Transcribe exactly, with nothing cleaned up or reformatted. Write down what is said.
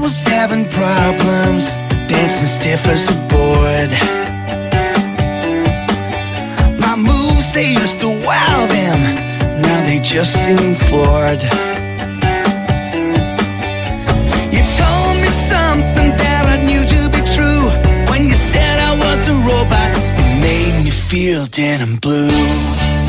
was having problems, dancing stiff as a board. My moves, they used to wow them, now they just seem floored. You told me something that I knew to be true when you said I was a robot. You made me feel dead and blue.